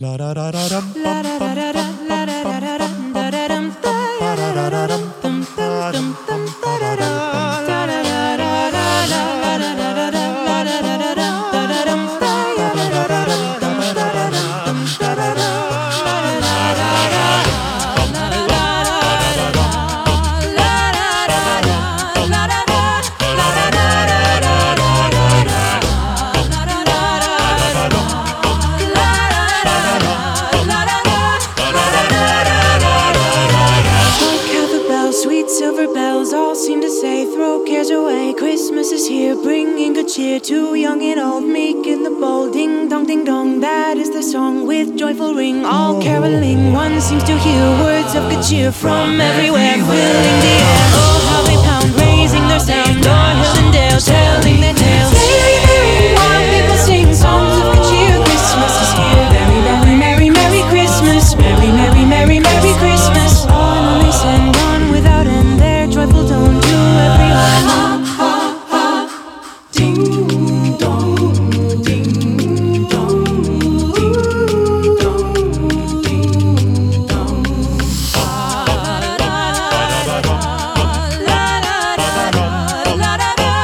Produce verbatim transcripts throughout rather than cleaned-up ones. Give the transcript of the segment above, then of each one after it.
Silver bells all seem to say, throw cares away. Christmas is here, bringing good cheer to young and old, meek and the bold. Ding dong, ding dong, that is the song with joyful ring. All caroling, one seems to hear words of good cheer from everywhere, filling the air. Oh, how they pound, raising their sound, o'er hill and dale, telling their tales. Merry, merry, while people sing songs of good cheer. Christmas is here, merry, merry, merry, merry Christmas. Merry, merry, merry, merry Christmas. On they send on without end their joyful tone to everyone. Ha, ha, ha. Ding dong, ding dong, ding dong, ding dong. La la la la la la la la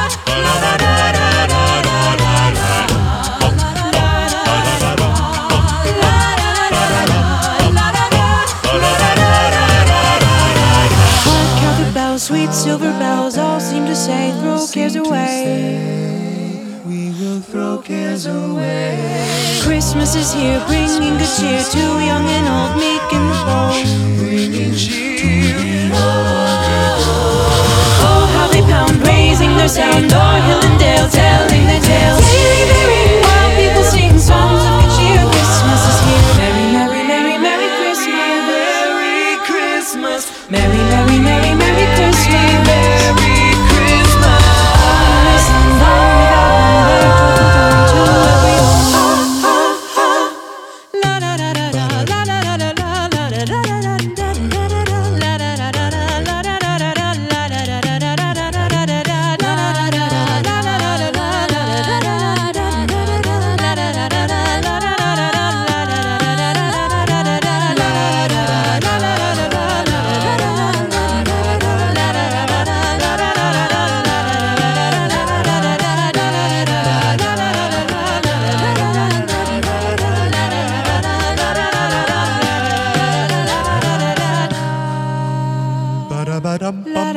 sweet silver bells all seem to say, throw cares away. We will throw cares away. Christmas is here, bringing good cheer to young and old, meek and bold. Bringing cheer. Oh, how they pound, raising their sound, o'er hill and dale, telling their tales. Merry, merry, while people sing songs of good cheer. Christmas is here. Merry, merry, merry, merry Christmas. Merry Christmas. Merry, merry, merry, merry Christmas. Merry Christmas. Listen on without their joyful tone to everyone. Ha, ha, ha. La la la la la la la la la la la la la Ba-da-ba-dum-bum.